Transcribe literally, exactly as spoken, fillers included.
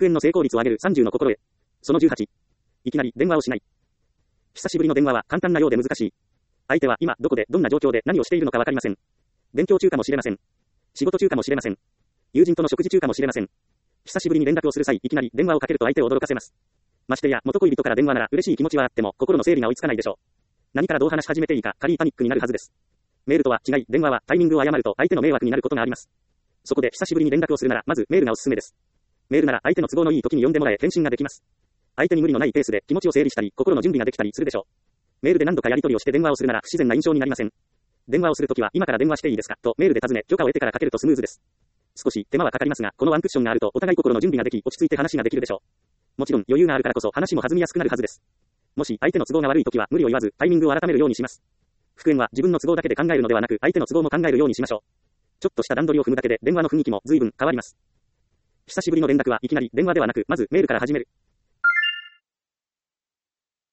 復縁の成功率を上げるさんじゅうの心得。そのじゅうはち。いきなり電話をしない。久しぶりの電話は簡単なようで難しい。相手は今どこでどんな状況で何をしているのかわかりません。勉強中かもしれません。仕事中かもしれません。友人との食事中かもしれません。久しぶりに連絡をする際、いきなり電話をかけると相手を驚かせます。ましてや元恋人から電話なら嬉しい気持ちはあっても心の整理が追いつかないでしょう。何からどう話し始めていいか軽いパニックになるはずです。メールとは違い、電話はタイミングを誤ると相手の迷惑になることがあります。そこで久しぶりに連絡をするならまずメールがおすすめです。メールなら相手の都合のいい時に読んでもらえ返信ができます。相手に無理のないペースで気持ちを整理したり心の準備ができたりするでしょう。メールで何度かやり取りをして電話をするなら不自然な印象になりません。電話をするときは今から電話していいですかとメールで尋ね許可を得てからかけるとスムーズです。少し手間はかかりますが、このワンクッションがあるとお互い心の準備ができ落ち着いて話ができるでしょう。もちろん余裕があるからこそ話も弾みやすくなるはずです。もし相手の都合が悪いときは無理を言わずタイミングを改めるようにします。復縁は自分の都合だけで考えるのではなく相手の都合も考えるようにしましょう。ちょっとした段取りを踏むだけで電話の雰囲気も随分変わります。久しぶりの連絡はいきなり電話ではなくまずメールから始める。